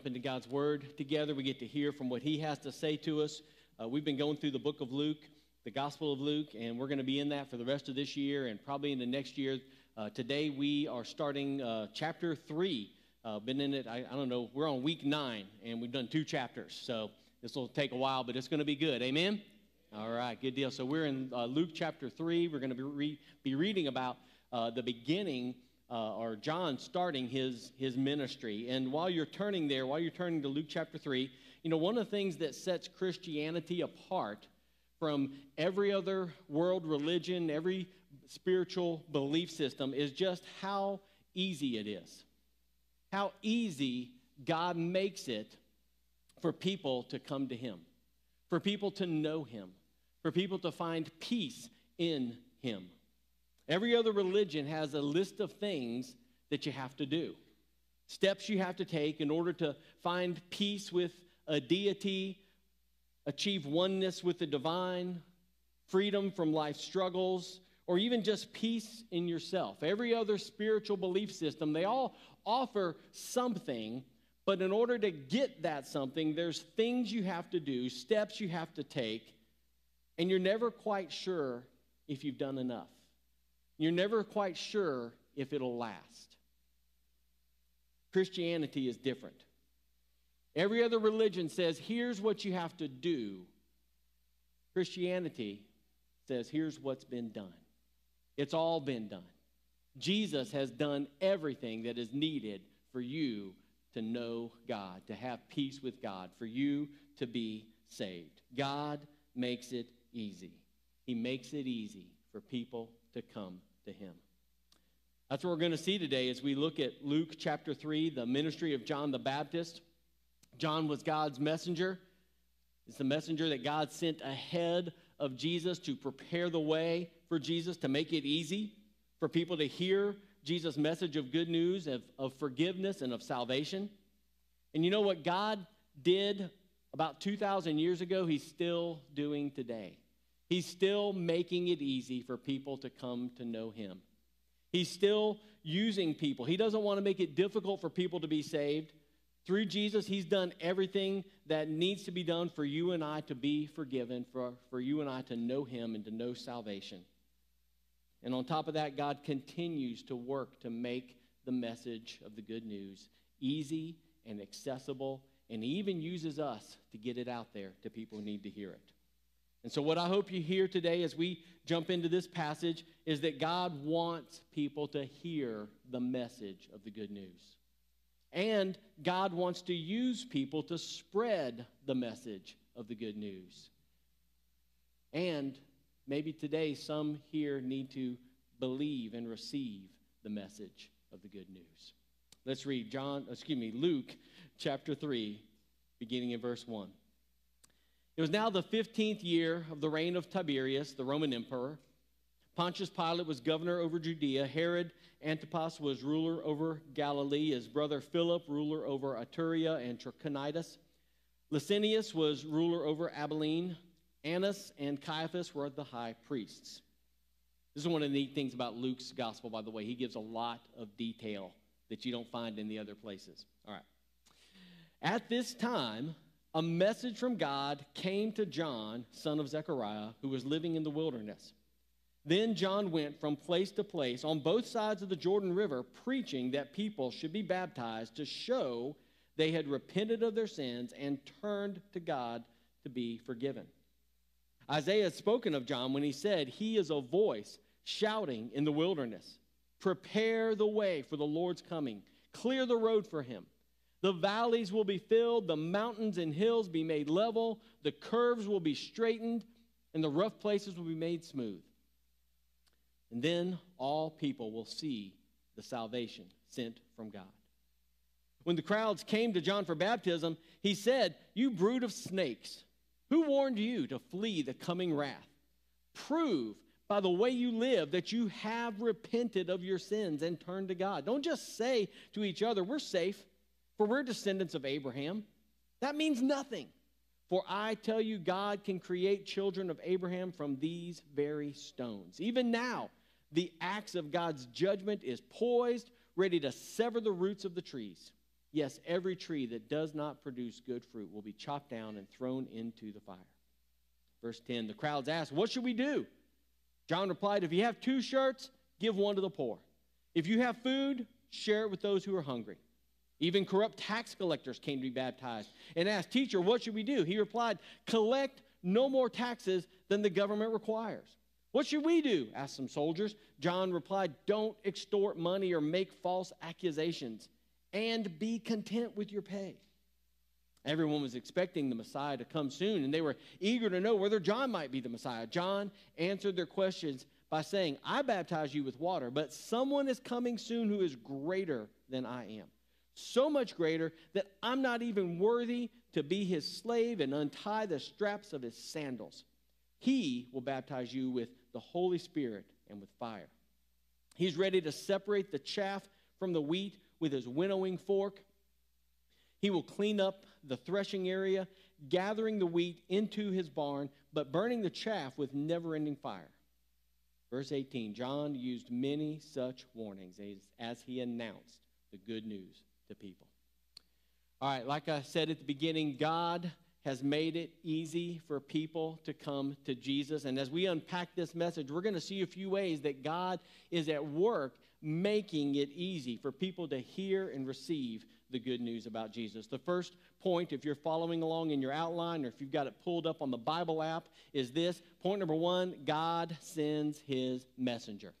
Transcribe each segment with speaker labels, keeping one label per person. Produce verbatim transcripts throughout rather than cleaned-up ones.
Speaker 1: into God's Word together. We get to hear from what He has to say to us. Uh, we've been going through the book of Luke, the Gospel of Luke, and we're going to be in that for the rest of this year and probably in the next year. Uh, today we are starting uh, chapter three. Uh, been in it, I, I don't know, we're on week nine, and we've done two chapters. So this will take a while, but it's going to be good. Amen? All right, good deal. So we're in uh, Luke chapter three. We're going to be, re- be reading about uh, the beginning Uh, or John starting his, his ministry. And while you're turning there, while you're turning to Luke chapter three, you know, one of the things that sets Christianity apart from every other world religion, every spiritual belief system is just how easy it is. How easy God makes it for people to come to Him, for people to know Him, for people to find peace in Him. Every other religion has a list of things that you have to do, steps you have to take in order to find peace with a deity, achieve oneness with the divine, freedom from life's struggles, or even just peace in yourself. Every other spiritual belief system, they all offer something, but in order to get that something, there's things you have to do, steps you have to take, and you're never quite sure if you've done enough. You're never quite sure if it'll last. Christianity is different. Every other religion says, here's what you have to do. Christianity says, here's what's been done. It's all been done. Jesus has done everything that is needed for you to know God, to have peace with God, for you to be saved. God makes it easy. He makes it easy for people to come to Him. That's what we're going to see today as we look at Luke chapter three, the ministry of John the Baptist. John was God's messenger. It's the messenger that God sent ahead of Jesus to prepare the way for Jesus, to make it easy for people to hear Jesus' message of good news, of, of forgiveness and of salvation. And you know what God did about two thousand years ago, He's still doing today. He's still making it easy for people to come to know Him. He's still using people. He doesn't want to make it difficult for people to be saved. Through Jesus, He's done everything that needs to be done for you and I to be forgiven, for, for you and I to know Him and to know salvation. And on top of that, God continues to work to make the message of the good news easy and accessible, and He even uses us to get it out there to people who need to hear it. And so what I hope you hear today as we jump into this passage is that God wants people to hear the message of the good news. And God wants to use people to spread the message of the good news. And maybe today some here need to believe and receive the message of the good news. Let's read John, excuse me, Luke chapter three, beginning in verse one. It was now the fifteenth year of the reign of Tiberius, the Roman emperor. Pontius Pilate was governor over Judea. Herod Antipas was ruler over Galilee. His brother Philip, ruler over Iturea and Trachonitis. Licinius was ruler over Abilene. Annas and Caiaphas were the high priests. This is one of the neat things about Luke's gospel, by the way. He gives a lot of detail that you don't find in the other places. All right. At this time, a message from God came to John, son of Zechariah, who was living in the wilderness. Then John went from place to place on both sides of the Jordan River, preaching that people should be baptized to show they had repented of their sins and turned to God to be forgiven. Isaiah had spoken of John when he said, "He is a voice shouting in the wilderness, prepare the way for the Lord's coming, clear the road for Him. The valleys will be filled, the mountains and hills be made level, the curves will be straightened, and the rough places will be made smooth. And then all people will see the salvation sent from God." When the crowds came to John for baptism, he said, "You brood of snakes, who warned you to flee the coming wrath? Prove by the way you live that you have repented of your sins and turned to God. Don't just say to each other, 'We're safe, for we're descendants of Abraham.' That means nothing. For I tell you, God can create children of Abraham from these very stones. Even now, the axe of God's judgment is poised, ready to sever the roots of the trees. Yes, every tree that does not produce good fruit will be chopped down and thrown into the fire. Verse ten, the crowds asked, what should we do? John replied, if you have two shirts, give one to the poor. If you have food, share it with those who are hungry. Even corrupt tax collectors came to be baptized and asked, teacher, what should we do? He replied, collect no more taxes than the government requires. What should we do? Asked some soldiers. John replied, don't extort money or make false accusations, and be content with your pay. Everyone was expecting the Messiah to come soon, and they were eager to know whether John might be the Messiah. John answered their questions by saying, I baptize you with water, but someone is coming soon who is greater than I am. So much greater that I'm not even worthy to be his slave and untie the straps of his sandals. He will baptize you with the Holy Spirit and with fire. He's ready to separate the chaff from the wheat with his winnowing fork. He will clean up the threshing area, gathering the wheat into his barn, but burning the chaff with never-ending fire. Verse eighteen, John used many such warnings as, as he announced the good news to people. All right, like I said at the beginning, God has made it easy for people to come to Jesus. And as we unpack this message, we're going to see a few ways that God is at work making it easy for people to hear and receive the good news about Jesus. The first point, if you're following along in your outline or if you've got it pulled up on the Bible app, is this. Point number one, God sends his messenger.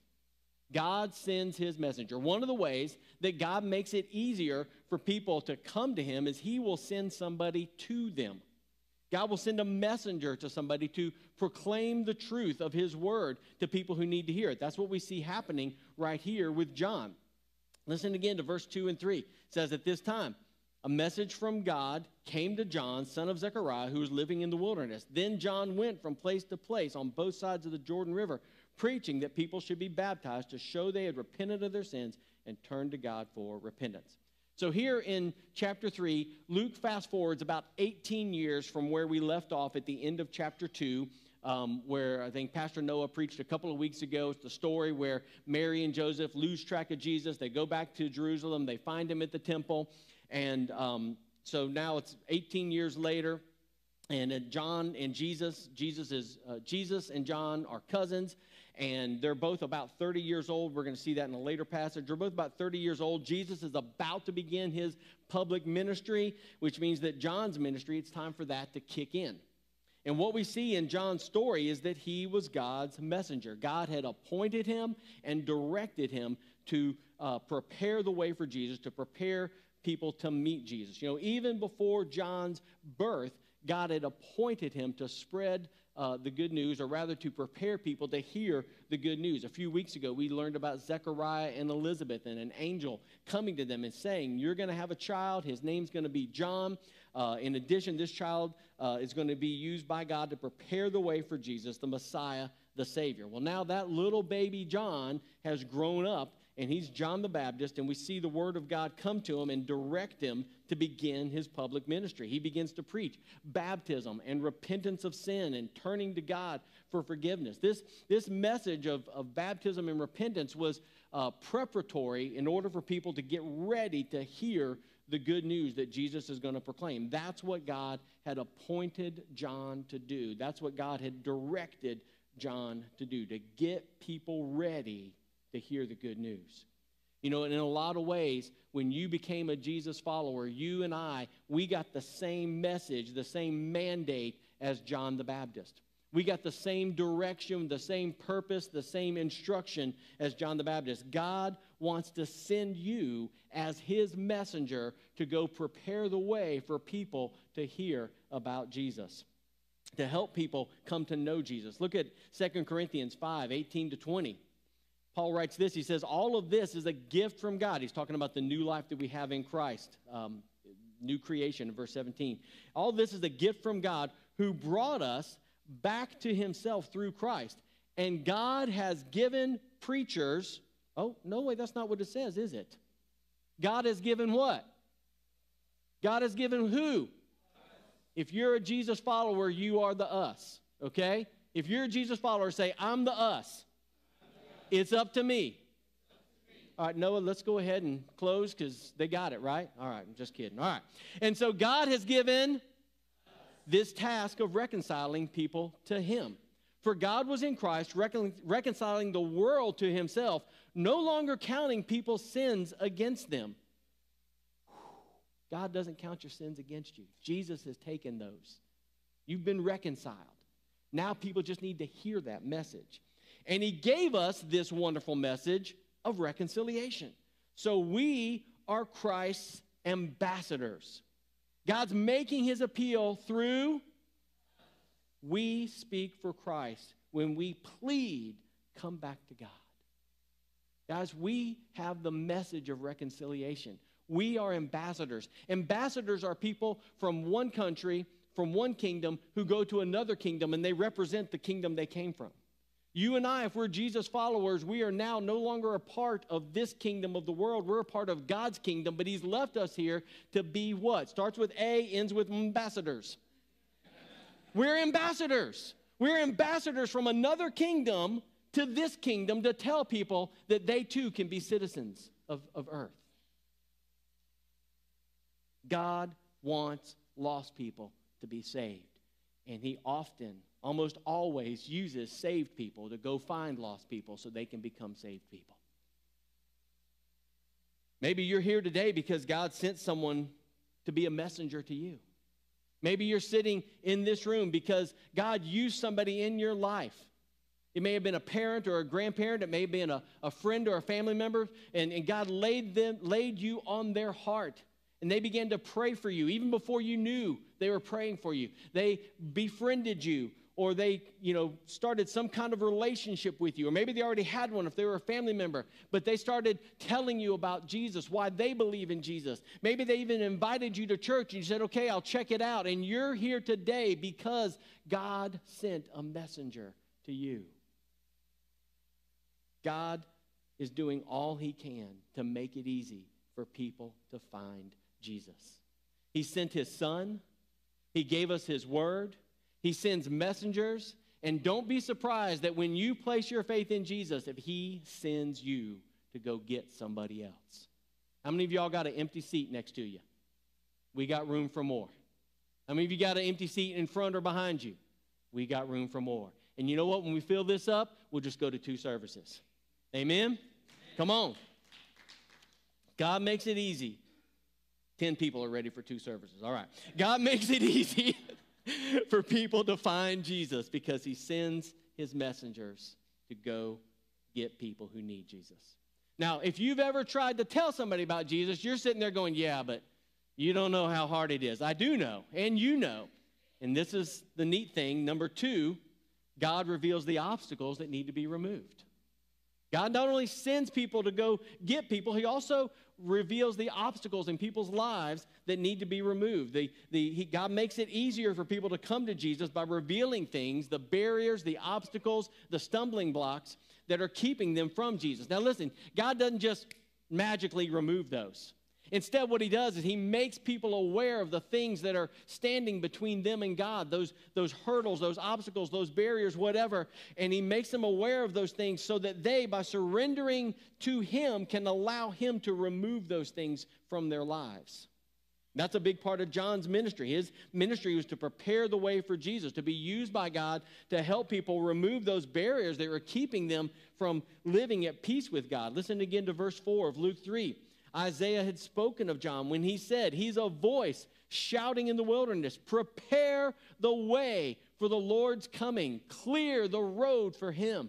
Speaker 1: God sends his messenger. One of the ways that God makes it easier for people to come to him is he will send somebody to them. God will send a messenger to somebody to proclaim the truth of his word to people who need to hear it. That's what we see happening right here with John. Listen again to verse two and three. It says, at this time, a message from God came to John, son of Zechariah, who was living in the wilderness. Then John went from place to place on both sides of the Jordan River, preaching that people should be baptized to show they had repented of their sins and turned to God for repentance. So here in chapter three, Luke fast forwards about eighteen years from where we left off at the end of chapter two, um, where I think Pastor Noah preached a couple of weeks ago. It's the story where Mary and Joseph lose track of Jesus. They go back to Jerusalem. They find him at the temple. And um, so now it's eighteen years later, and uh, John and Jesus, Jesus is uh, Jesus and John are cousins. And they're both about thirty years old. We're going to see that in a later passage. They're both about thirty years old. Jesus is about to begin his public ministry, which means that John's ministry, it's time for that to kick in. And what we see in John's story is that he was God's messenger. God had appointed him and directed him to uh, prepare the way for Jesus, to prepare people to meet Jesus. You know, even before John's birth, God had appointed him to spread Uh, the good news, or rather to prepare people to hear the good news. A few weeks ago, we learned about Zechariah and Elizabeth and an angel coming to them and saying, you're going to have a child. His name's going to be John. Uh, in addition, this child uh, is going to be used by God to prepare the way for Jesus, the Messiah, the Savior. Well, now that little baby John has grown up, and he's John the Baptist, and we see the word of God come to him and direct him to begin his public ministry. He begins to preach baptism and repentance of sin and turning to God for forgiveness. This, this message of, of baptism and repentance was uh, preparatory in order for people to get ready to hear the good news that Jesus is going to proclaim. That's what God had appointed John to do. That's what God had directed John to do, to get people ready to hear the good news. You know, and in a lot of ways, when you became a Jesus follower, you and I, we got the same message, the same mandate as John the Baptist. We got the same direction, the same purpose, the same instruction as John the Baptist. God wants to send you as his messenger to go prepare the way for people to hear about Jesus, to help people come to know Jesus. Look at Second Corinthians five, eighteen to twenty. Paul writes this. He says, all of this is a gift from God. He's talking about the new life that we have in Christ, um, new creation in verse seventeen. All this is a gift from God who brought us back to himself through Christ. And God has given preachers, oh, no, wait, that's not what it says, is it? God has given what? God has given who? If you're a Jesus follower, you are the us, okay? If you're a Jesus follower, say, I'm the us. It's up to me. All right, Noah, let's go ahead and close because they got it, right? All right, I'm just kidding. All right. And so God has given this task of reconciling people to him. For God was in Christ recon- reconciling the world to himself, no longer counting people's sins against them. God doesn't count your sins against you. Jesus has taken those. You've been reconciled. Now people just need to hear that message. And he gave us this wonderful message of reconciliation. So we are Christ's ambassadors. God's making his appeal through, we speak for Christ when we plead, come back to God. Guys, we have the message of reconciliation. We are ambassadors. Ambassadors are people from one country, from one kingdom, who go to another kingdom, and they represent the kingdom they came from. You and I, if we're Jesus followers, we are now no longer a part of this kingdom of the world. We're a part of God's kingdom, but he's left us here to be what? Starts with A, ends with ambassadors. We're ambassadors. We're ambassadors from another kingdom to this kingdom to tell people that they too can be citizens of, of earth. God wants lost people to be saved. And he often, almost always, uses saved people to go find lost people so they can become saved people. Maybe you're here today because God sent someone to be a messenger to you. Maybe you're sitting in this room because God used somebody in your life. It may have been a parent or a grandparent. It may have been a, a friend or a family member. And, and God laid them, laid you on their heart. And they began to pray for you. Even before you knew they were praying for you. They befriended you. Or they, you know, started some kind of relationship with you. Or maybe they already had one if they were a family member. But they started telling you about Jesus, why they believe in Jesus. Maybe they even invited you to church and you said, okay, I'll check it out. And you're here today because God sent a messenger to you. God is doing all he can to make it easy for people to find Jesus. He sent his son. He gave us his word. He sends messengers. And don't be surprised that when you place your faith in Jesus, if he sends you to go get somebody else. How many of y'all got an empty seat next to you? We got room for more. How many of you got an empty seat in front or behind you? We got room for more. And you know what? When we fill this up, we'll just go to two services. Amen? Amen. Come on. God makes it easy. Ten people are ready for two services. All right. God makes it easy for people to find Jesus because he sends his messengers to go get people who need Jesus. Now, if you've ever tried to tell somebody about Jesus, you're sitting there going, yeah, but you don't know how hard it is. I do know, and you know. And this is the neat thing. Number two, God reveals the obstacles that need to be removed. God not only sends people to go get people, he also reveals the obstacles in people's lives that need to be removed. The, the, he, God makes it easier for people to come to Jesus by revealing things, the barriers, the obstacles, the stumbling blocks that are keeping them from Jesus. Now listen, God doesn't just magically remove those. Instead, what he does is he makes people aware of the things that are standing between them and God, those, those hurdles, those obstacles, those barriers, whatever, and he makes them aware of those things so that they, by surrendering to him, can allow him to remove those things from their lives. That's a big part of John's ministry. His ministry was to prepare the way for Jesus, to be used by God to help people remove those barriers that were keeping them from living at peace with God. Listen again to verse four of Luke three. Isaiah had spoken of John when he said, he's a voice shouting in the wilderness, prepare the way for the Lord's coming, clear the road for him.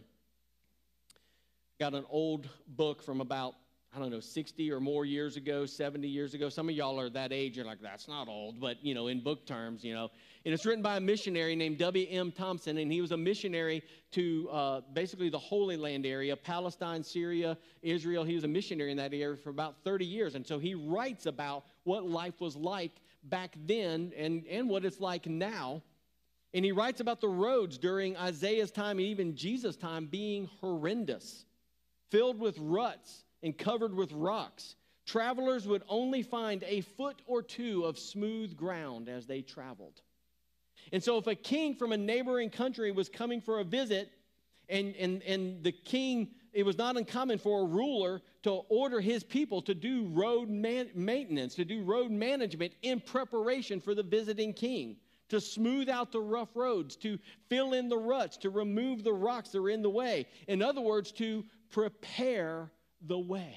Speaker 1: Got an old book from about, I don't know, sixty or more years ago, seventy years ago. Some of y'all are that age, you're like, that's not old, but, you know, in book terms, you know. And it's written by a missionary named W M Thompson, and he was a missionary to uh, basically the Holy Land area, Palestine, Syria, Israel. He was a missionary in that area for about thirty years, and so he writes about what life was like back then and, and what it's like now. And he writes about the roads during Isaiah's time and even Jesus' time being horrendous, filled with ruts and covered with rocks. Travelers would only find a foot or two of smooth ground as they traveled. And so if a king from a neighboring country was coming for a visit and, and, and the king it was not uncommon for a ruler to order his people to do road man, maintenance, to do road management in preparation for the visiting king, to smooth out the rough roads, to fill in the ruts, to remove the rocks that are in the way. In other words, to prepare the way.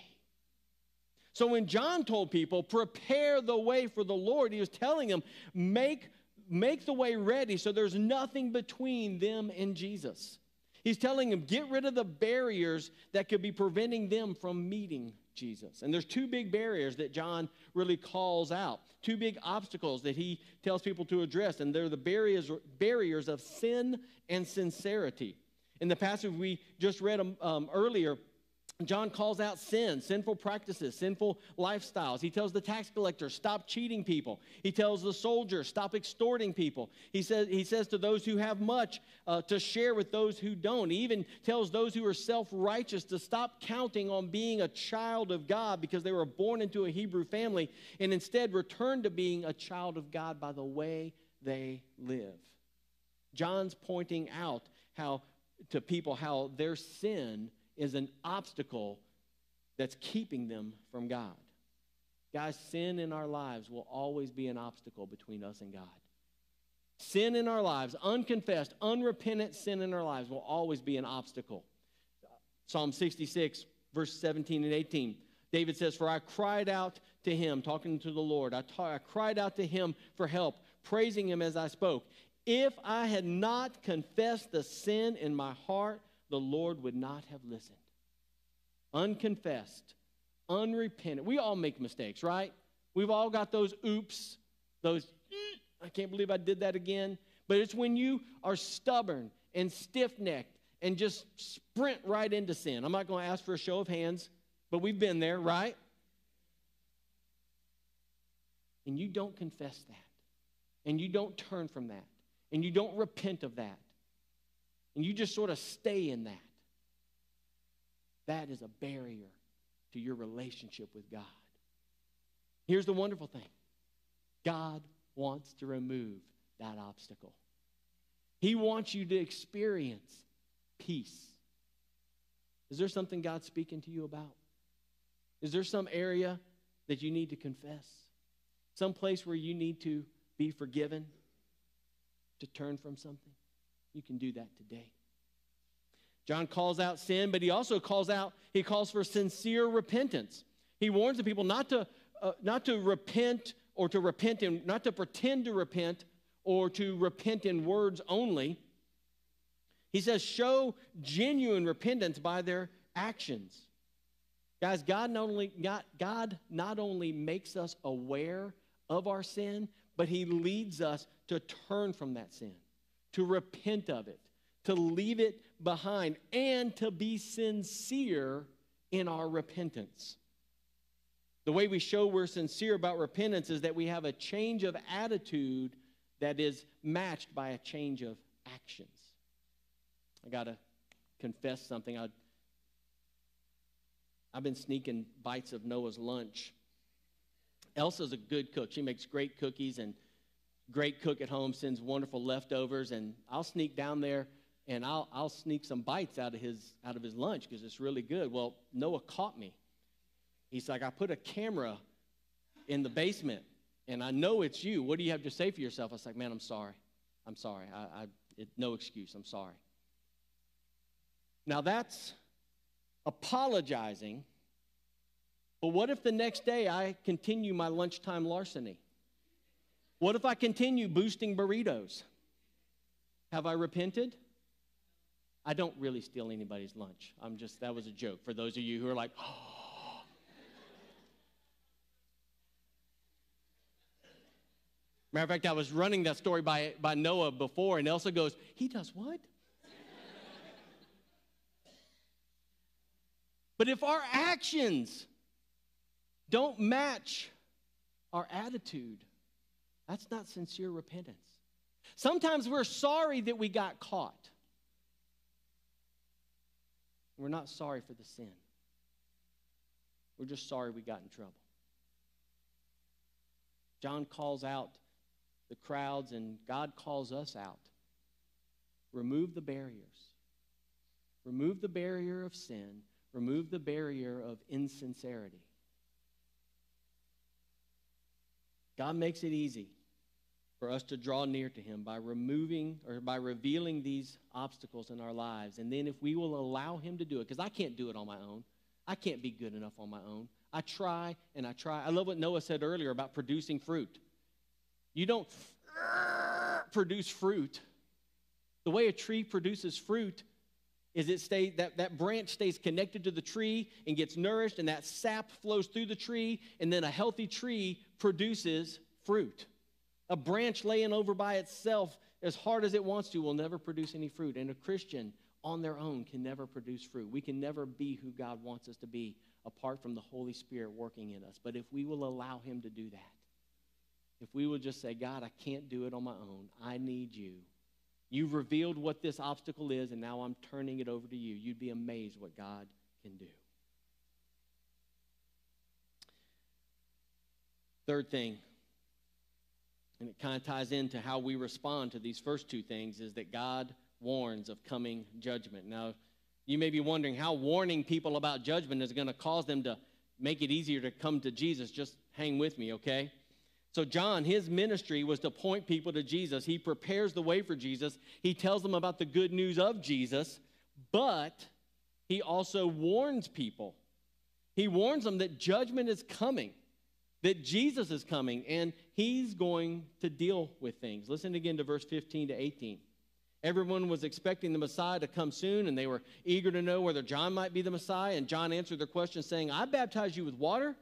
Speaker 1: So when John told people, prepare the way for the Lord, he was telling them, make, make the way ready so there's nothing between them and Jesus. He's telling them, get rid of the barriers that could be preventing them from meeting Jesus. And there's two big barriers that John really calls out, two big obstacles that he tells people to address, and they're the barriers, barriers of sin and sincerity. In the passage we just read um, earlier, John calls out sin, sinful practices, sinful lifestyles. He tells the tax collector, stop cheating people. He tells the soldier, stop extorting people. He says, he says to those who have much uh, to share with those who don't. He even tells those who are self-righteous to stop counting on being a child of God because they were born into a Hebrew family and instead return to being a child of God by the way they live. John's pointing out how to people how their sin is an obstacle that's keeping them from God. Guys, sin in our lives will always be an obstacle between us and God. Sin in our lives, unconfessed, unrepentant sin in our lives will always be an obstacle. Psalm sixty-six, verse seventeen and eighteen. David says, for I cried out to him, talking to the Lord. I, ta- I cried out to him for help, praising him as I spoke. If I had not confessed the sin in my heart, the Lord would not have listened. Unconfessed, unrepentant. We all make mistakes, right? We've all got those oops, those, I can't believe I did that again. But it's when you are stubborn and stiff-necked and just sprint right into sin. I'm not going to ask for a show of hands, but we've been there, right? And you don't confess that. And you don't turn from that. And you don't repent of that. And you just sort of stay in that. That is a barrier to your relationship with God. Here's the wonderful thing. God wants to remove that obstacle. He wants you to experience peace. Is there something God's speaking to you about? Is there some area that you need to confess? Some place where you need to be forgiven? To turn from something? You can do that today. John calls out sin, but he also calls out, he calls for sincere repentance. He warns the people not to, uh, not to repent or to repent in, not to pretend to repent or to repent in words only. He says, show genuine repentance by their actions. Guys, God not only, God, God not only makes us aware of our sin, but he leads us to turn from that sin, to repent of it, to leave it behind, and to be sincere in our repentance. The way we show we're sincere about repentance is that we have a change of attitude that is matched by a change of actions. I got to confess something. I, I've been sneaking bites of Noah's lunch. Elsa's a good cook. She makes great cookies and great cook at home, sends wonderful leftovers, and I'll sneak down there and I'll I'll sneak some bites out of his out of his lunch because it's really good. Well, Noah caught me. He's like, I put a camera in the basement, and I know it's you. What do you have to say for yourself? I was like, man, I'm sorry. I'm sorry. I, I it, no excuse. I'm sorry. Now that's apologizing. But what if the next day I continue my lunchtime larceny? What if I continue boosting burritos? Have I repented? I don't really steal anybody's lunch. I'm just, that was a joke for those of you who are like, oh. Matter of fact, I was running that story by, by Noah before, and Elsa goes, he does what? But if our actions don't match our attitude, that's not sincere repentance. Sometimes we're sorry that we got caught. We're not sorry for the sin. We're just sorry we got in trouble. John calls out the crowds, and God calls us out. Remove the barriers. Remove the barrier of sin remove the barrier of insincerity. God makes it easy for us to draw near to him by removing or by revealing these obstacles in our lives. And then if we will allow him to do it, because I can't do it on my own. I can't be good enough on my own. I try and I try. I love what Noah said earlier about producing fruit. You don't produce fruit. The way a tree produces fruit is it stays, that, that branch stays connected to the tree and gets nourished, and that sap flows through the tree, and then a healthy tree produces fruit. A branch laying over by itself, as hard as it wants to, will never produce any fruit. And a Christian on their own can never produce fruit. We can never be who God wants us to be apart from the Holy Spirit working in us. But if we will allow him to do that, if we will just say, God, I can't do it on my own. I need you. You've revealed what this obstacle is, and now I'm turning it over to you. You'd be amazed what God can do. Third thing, and it kind of ties into how we respond to these first two things, is that God warns of coming judgment. Now, you may be wondering how warning people about judgment is going to cause them to make it easier to come to Jesus. Just hang with me, okay? So John, his ministry was to point people to Jesus. He prepares the way for Jesus. He tells them about the good news of Jesus, but he also warns people. He warns them that judgment is coming, that Jesus is coming, and he's going to deal with things. Listen again to verse fifteen to eighteen. Everyone was expecting the Messiah to come soon, and they were eager to know whether John might be the Messiah. And John answered their question saying, I baptize you with water,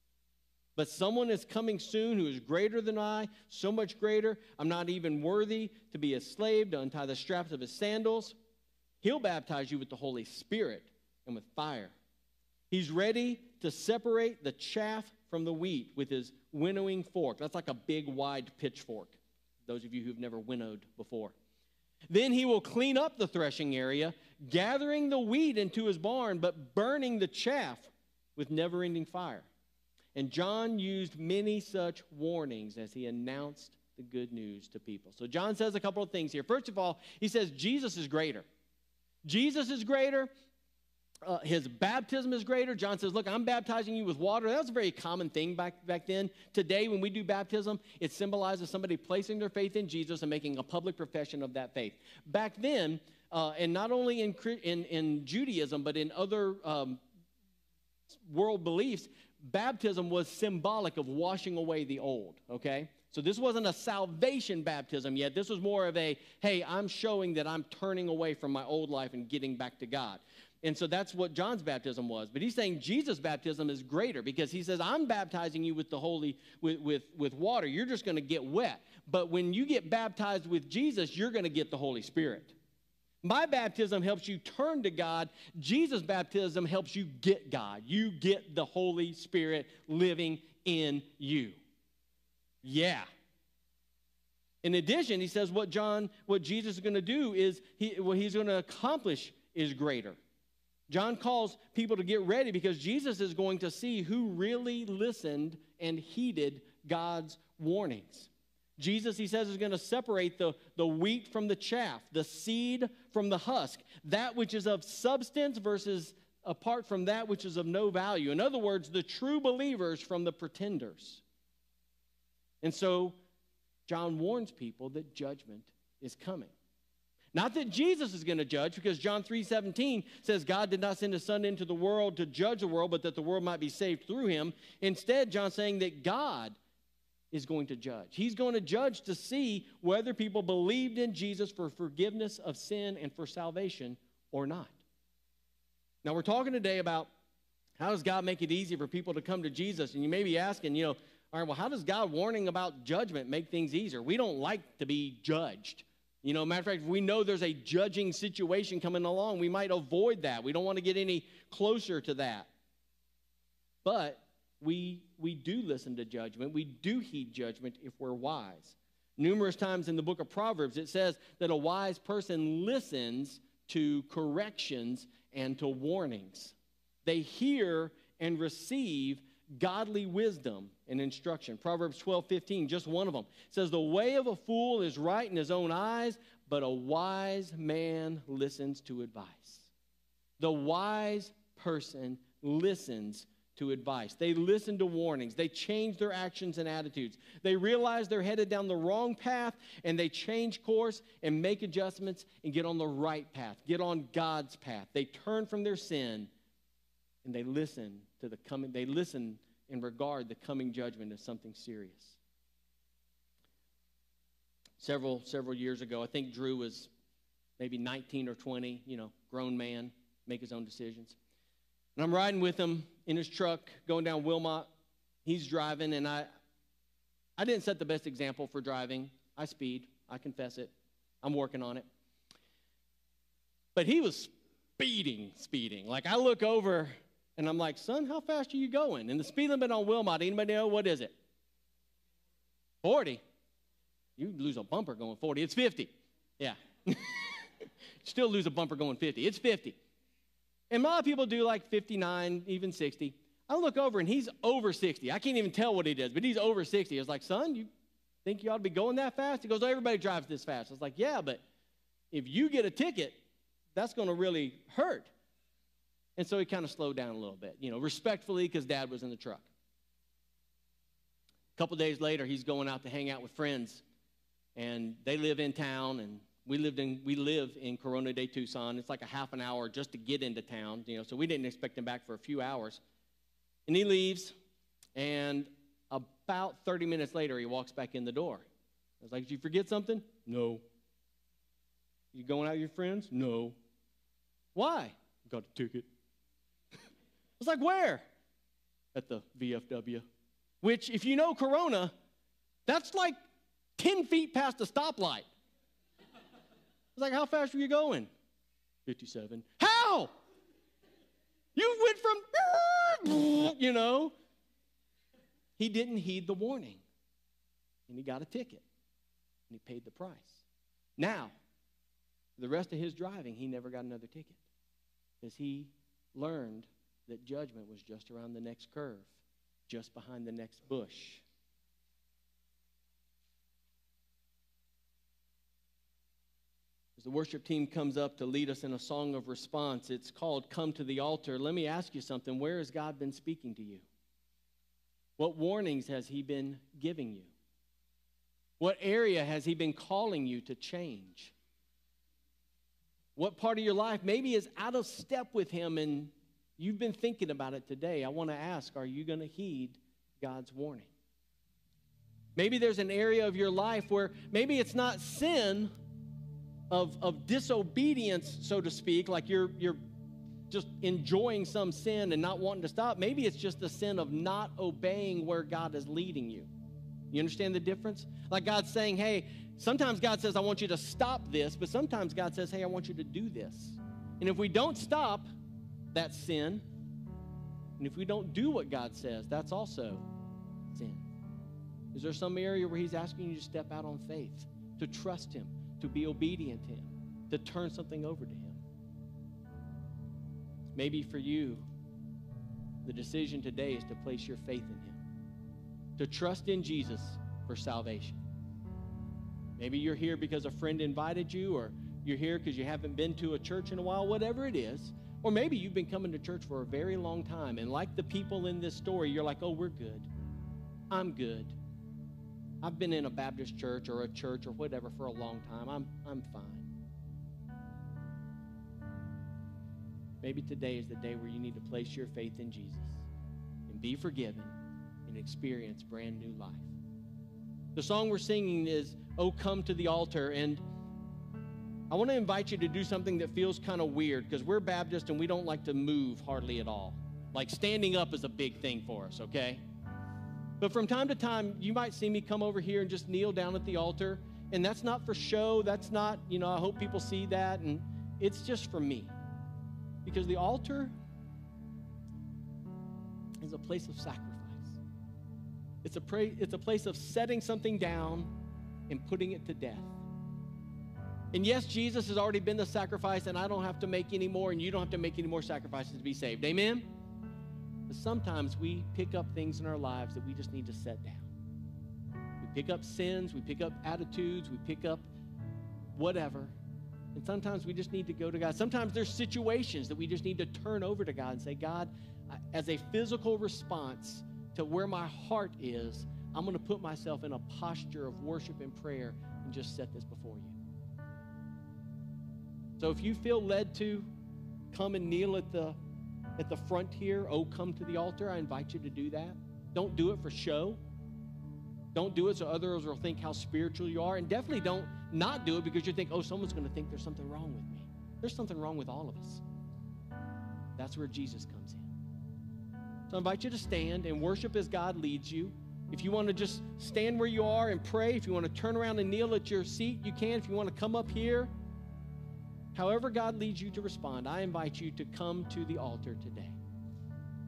Speaker 1: but someone is coming soon who is greater than I, so much greater, I'm not even worthy to be a slave, to untie the straps of his sandals. He'll baptize you with the Holy Spirit and with fire. He's ready to separate the chaff from the wheat with his winnowing fork. That's like a big, wide pitchfork, those of you who've never winnowed before. Then he will clean up the threshing area, gathering the wheat into his barn, but burning the chaff with never-ending fire. And John used many such warnings as he announced the good news to people. So John says a couple of things here. First of all, he says Jesus is greater. Jesus is greater. Uh, his baptism is greater. John says, look, I'm baptizing you with water. That was a very common thing back, back then. Today, when we do baptism, it symbolizes somebody placing their faith in Jesus and making a public profession of that faith. Back then, uh, and not only in, in, in Judaism, but in other um, world beliefs, baptism was symbolic of washing away the old, okay? So this wasn't a salvation baptism yet. This was more of a, hey, I'm showing that I'm turning away from my old life and getting back to God. And so that's what John's baptism was. But he's saying Jesus' baptism is greater because he says, I'm baptizing you with the holy, with, with, with water. You're just going to get wet. But when you get baptized with Jesus, you're going to get the Holy Spirit. My baptism helps you turn to God. Jesus' baptism helps you get God. You get the Holy Spirit living in you. Yeah. In addition, he says what John, what Jesus is going to do is, he, what he's going to accomplish is greater. John calls people to get ready because Jesus is going to see who really listened and heeded God's warnings. Jesus, he says, is going to separate the, the wheat from the chaff, the seed from the husk, that which is of substance versus apart from that which is of no value. In other words, the true believers from the pretenders. And so John warns people that judgment is coming. Not that Jesus is going to judge, because John three seventeen says God did not send his son into the world to judge the world, but that the world might be saved through him. Instead, John's saying that God is going to judge. He's going to judge to see whether people believed in Jesus for forgiveness of sin and for salvation or not. Now, we're talking today about how does God make it easy for people to come to Jesus? And you may be asking, you know, all right, well, how does God warning about judgment make things easier? We don't like to be judged. You know, matter of fact, if we know there's a judging situation coming along, we might avoid that. We don't want to get any closer to that. But we, we do listen to judgment. We do heed judgment if we're wise. Numerous times in the book of Proverbs, it says that a wise person listens to corrections and to warnings. They hear and receive godly wisdom and instruction. Proverbs twelve fifteen, just one of them, says, the way of a fool is right in his own eyes, but a wise man listens to advice. The wise person listens to advice. They listen to warnings. They change their actions and attitudes. They realize they're headed down the wrong path, and they change course and make adjustments and get on the right path, get on God's path. They turn from their sin, and they listen to the coming, they listen and regard the coming judgment as something serious. Several, several years ago, I think Drew was maybe nineteen or twenty, you know, grown man, make his own decisions. And I'm riding with him in his truck going down Wilmot. He's driving, and I I didn't set the best example for driving. I speed. I confess it. I'm working on it. But he was speeding, speeding. Like, I look over, and I'm like, son, how fast are you going? And the speed limit on Wilmot, anybody know, what is it? forty. You lose a bumper going forty. It's fifty. Yeah. Still lose a bumper going fifty. It's fifty. And a lot of people do like fifty-nine, even sixty. I look over, and he's over sixty. I can't even tell what he does, but he's over sixty. I was like, son, you think you ought to be going that fast? He goes, oh, everybody drives this fast. I was like, yeah, but if you get a ticket, that's going to really hurt. And so he kind of slowed down a little bit, you know, respectfully, because Dad was in the truck. A couple days later, he's going out to hang out with friends, and they live in town, and We lived in we live in Corona de Tucson. It's like a half an hour just to get into town, you know. So we didn't expect him back for a few hours. And he leaves, and about thirty minutes later, he walks back in the door. I was like, "Did you forget something?" "No." "You going out with your friends?" "No." "Why?" "Got a ticket." I was like, "Where?" "At the V F W." Which, if you know Corona, that's like ten feet past the stoplight. I was like, how fast were you going? fifty-seven. How? You went from, you know. He didn't heed the warning. And he got a ticket. And he paid the price. Now, for the rest of his driving, he never got another ticket. Because he learned that judgment was just around the next curve, just behind the next bush. As the worship team comes up to lead us in a song of response, it's called Come to the Altar. Let me ask you something. Where has God been speaking to you? What warnings has he been giving you? What area has he been calling you to change? What part of your life maybe is out of step with him and you've been thinking about it today? I want to ask, are you going to heed God's warning? Maybe there's an area of your life where maybe it's not sin Of, of disobedience, so to speak, like you're you're just enjoying some sin and not wanting to stop. Maybe it's just the sin of not obeying where God is leading you. You understand the difference? Like God's saying, hey, sometimes God says, I want you to stop this, but sometimes God says, hey, I want you to do this. And if we don't stop, that's sin. And if we don't do what God says, that's also sin. Is there some area where he's asking you to step out on faith, to trust him, to be obedient to him, to turn something over to him? Maybe for you, the decision today is to place your faith in him, to trust in Jesus for salvation. Maybe you're here because a friend invited you, or you're here because you haven't been to a church in a while, whatever it is. Or maybe you've been coming to church for a very long time, and like the people in this story, you're like, oh, we're good. I'm good. I've been in a Baptist church or a church or whatever for a long time. I'm, I'm fine. Maybe today is the day where you need to place your faith in Jesus and be forgiven and experience brand new life. The song we're singing is, Oh, Come to the Altar. And I want to invite you to do something that feels kind of weird, because we're Baptist and we don't like to move hardly at all. Like standing up is a big thing for us, okay? But from time to time, you might see me come over here and just kneel down at the altar. And that's not for show. That's not, you know, I hope people see that. And it's just for me. Because the altar is a place of sacrifice. It's a, pra- it's a place of setting something down and putting it to death. And yes, Jesus has already been the sacrifice, and I don't have to make any more, and you don't have to make any more sacrifices to be saved. Amen? But sometimes we pick up things in our lives that we just need to set down. We pick up sins, we pick up attitudes, we pick up whatever, And sometimes we just need to go to God. Sometimes there's situations that we just need to turn over to God and say, God, as a physical response to where my heart is, I'm going to put myself in a posture of worship and prayer and just set this before you. So if you feel led to come and kneel at the at the front here, oh, come to the altar, I invite you to do that. Don't do it for show. Don't do it so others will think how spiritual you are. And definitely don't not do it because you think, oh, someone's going to think there's something wrong with me. There's something wrong with all of us. That's where Jesus comes in. So I invite you to stand and worship as God leads you. If you want to just stand where you are and pray, if you want to turn around and kneel at your seat, you can. If you want to come up here, however God leads you to respond, I invite you to come to the altar today.